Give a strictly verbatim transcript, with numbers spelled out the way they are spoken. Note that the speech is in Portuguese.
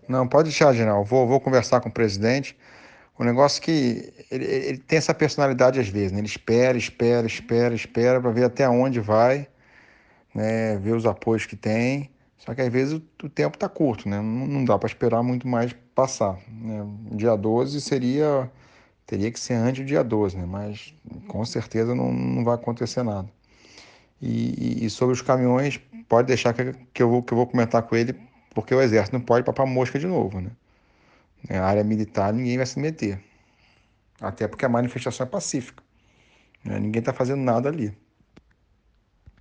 Não, pode deixar, general. Vou, vou conversar com o presidente. O negócio é que ele, ele tem essa personalidade às vezes, né? Ele espera, espera, espera, espera para ver até onde vai, né? Ver os apoios que tem. Só que às vezes o, o tempo está curto, né? Não, não dá para esperar muito mais passar, né? Dia doze seria, teria que ser antes do dia doze, né? Mas com certeza não, não vai acontecer nada. E, e- e sobre os caminhões, pode deixar que, que eu vou, que eu vou comentar com ele, porque o exército não pode papar mosca de novo, né? É, a área militar ninguém vai se meter. Até porque a manifestação é pacífica, né? Ninguém está fazendo nada ali.